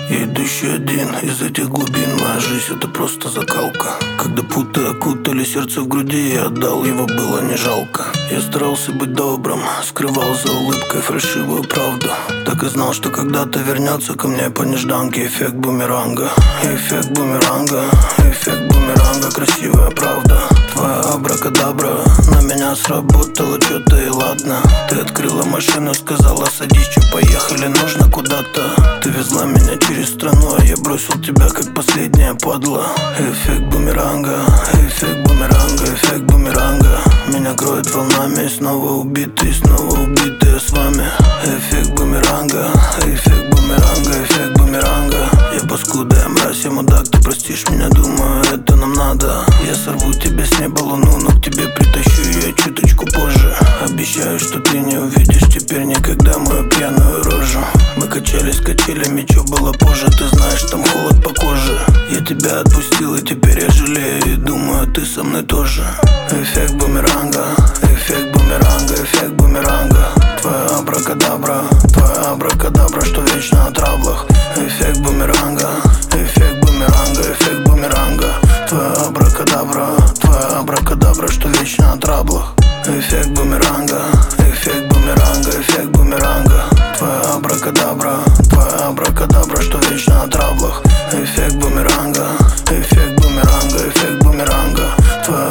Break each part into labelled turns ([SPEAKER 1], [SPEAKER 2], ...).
[SPEAKER 1] Я идущий один из этих глубин. Моя жизнь это просто закалка. Когда путы окутали сердце в груди, я отдал его, было не жалко. Я старался быть добрым, скрывал за улыбкой фальшивую правду. Так и знал, что когда-то вернется ко мне по нежданке эффект бумеранга. Эффект бумеранга, эффект бумеранга, красивая правда. Твоя абракадабра на меня сработала, чё-то и ладно. Ты открыла машину, сказала садись, чё, поехали, нужно куда-то. Ты везла меня через страну, а я бросил тебя как последняя падла. Эффект бумеранга, эффект бумеранга, эффект бумеранга. Меня кроет волнами, снова убитый я с вами. Эффект бумеранга, эффект бумеранга, эффект бумеранга. Я паскуда, я мразь, я мудак, ты простишь меня, думаю, это нам надо. Я сорву тебе с неба луну, но к тебе притащу ее чуточку позже. Обещаю, что ты не увидишь теперь никогда мою пьяную рожу. Мы качались качелями, чё было позже, ты знаешь, там холод по коже. Я тебя отпустил, и теперь я жалею, и думаю, ты со мной тоже. Эффект бумеранга, эффект бумеранга, эффект бумеранга. Твоя абракадабра, что вечно о траблах. Эффект бумеранга, эффект бумеранга, эффект бумеранга. Твоя абракадабра, что вечно о траблах. Эффект бумеранга, эффект бумеранга, эффект бумеранга. Твоя абракадабра, что вечно о траблах. Эффект бумеранга, эффект бумеранга, эффект бумеранга. Твоя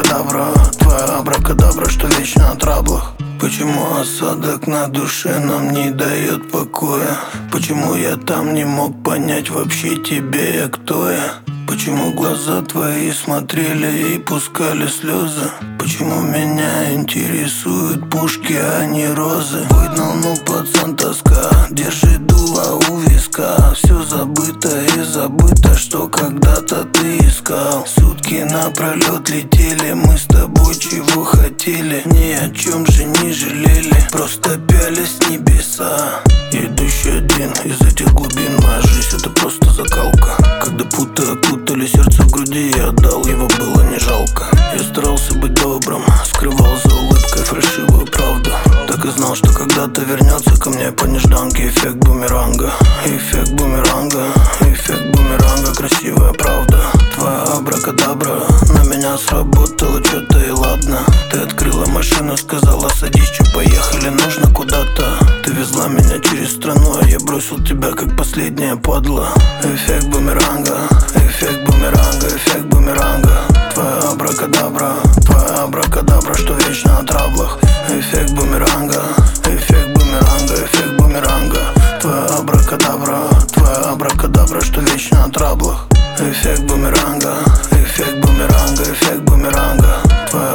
[SPEAKER 1] абракадабра, что вечно о траблах. Почему осадок на душе нам не дает покоя? Почему я там не мог понять вообще тебе я кто я? Почему глаза твои смотрели и пускали слезы? Почему меня интересуют пушки, а не розы? Выгнал, ну пацан, тоска, держи дуло у виска. Все забыто и забыто, что когда-то ты искал. Сутки напролет летели, мы с тобой чего хотели. Ни о чем же не жалели, просто пялись с небеса. Я идущий один из этих глубин, моя жизнь это просто закалка. Когда путы окутали сердце в груди, я отдал его, было не жалко. Я старался быть добрым, скрывал за улыбкой фальшивую правду. Так и знал, что когда-то вернется ко мне по нежданке эффект бумеранга. Эффект бумеранга, эффект бумеранга, красивая правда. Твоя абракадабра на меня сработала, чё-то и ладно. Ты открыла машину, сказала садись, чё, поехали, нужно куда-то. Ты везла меня через страну, а я бросил тебя как последняя падла. Эффект бумеранга, эффект бумеранга, эффект бумеранга. Твоя абракадабра, что вечно о траблах. Эффект бумеранга, эффект бумеранга, эффект бумеранга. Твоя абракадабра, что вечно о траблах. Эффект бумеранга, эффект бумеранга, эффект бумеранга. Твоя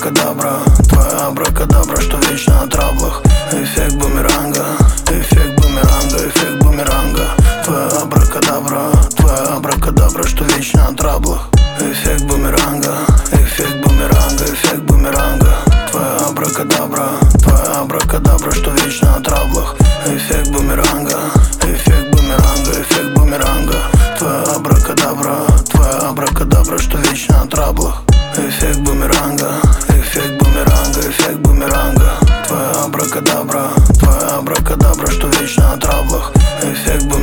[SPEAKER 1] абракадабра, что вечно о траблах. Эффект бумеранга, эффект бумеранга, эффект бумеранга. Твоя абракадабра, что вечно о траблах. Эффект бумеранга, эффект бумеранга, эффект бумеранга. Твоя абракадабра, что вечно о траблах. Эффект бумеранга, эффект бумеранга, эффект бумеранга. Твоя абракадабра, что вечно о траблах. Эффект бумеранга, эффект бумеранга, эффект бумеранга. Твоя абракадабра, что вечно о траблах. Эффект